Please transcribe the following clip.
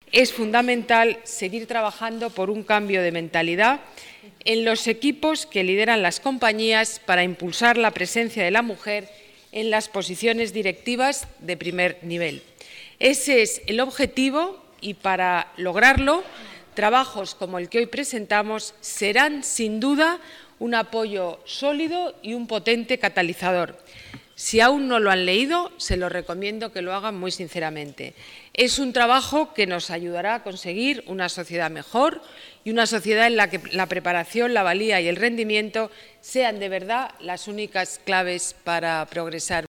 es fundamental seguir trabajando por un cambio de mentalidad en los equipos que lideran las compañías para impulsar la presencia de la mujer en las posiciones directivas de primer nivel. Ese es el objetivo y, para lograrlo, trabajos como el que hoy presentamos serán, sin duda, un apoyo sólido y un potente catalizador. Si aún no lo han leído, se lo recomiendo que lo hagan muy sinceramente. Es un trabajo que nos ayudará a conseguir una sociedad mejor y una sociedad en la que la preparación, la valía y el rendimiento sean de verdad las únicas claves para progresar.